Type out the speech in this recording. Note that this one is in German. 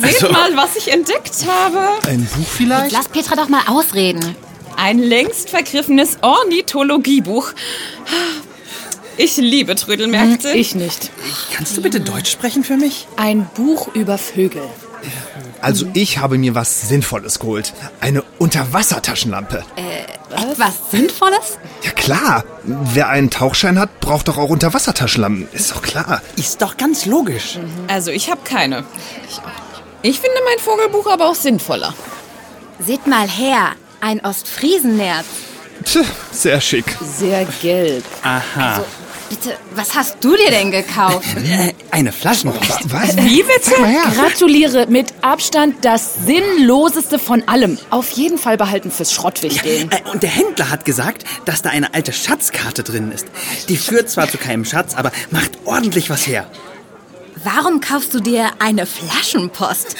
Seht mal, was ich entdeckt habe. Ein Buch vielleicht? Lass Petra doch mal ausreden. Ein längst vergriffenes Ornithologiebuch. Ich liebe Trödelmärkte. Ich nicht. Kannst du bitte Deutsch sprechen für mich? Ein Buch über Vögel. Also ich habe mir was Sinnvolles geholt. Eine Unterwassertaschenlampe. Was Sinnvolles? Ja klar, wer einen Tauchschein hat, braucht doch auch Unterwassertaschenlampen. Ist doch klar. Ist doch ganz logisch. Also ich habe keine. Ich finde mein Vogelbuch aber auch sinnvoller. Seht mal her, ein Ostfriesennerz. Tch, sehr schick. Sehr gelb. Aha. Bitte, was hast du dir denn gekauft? Eine Flaschenpost. Was? Wie bitte? Sag mal her. Gratuliere, mit Abstand das Sinnloseste von allem. Auf jeden Fall behalten fürs Schrottwicht gehen. Und der Händler hat gesagt, dass da eine alte Schatzkarte drin ist. Die führt zwar zu keinem Schatz, aber macht ordentlich was her. Warum kaufst du dir eine Flaschenpost?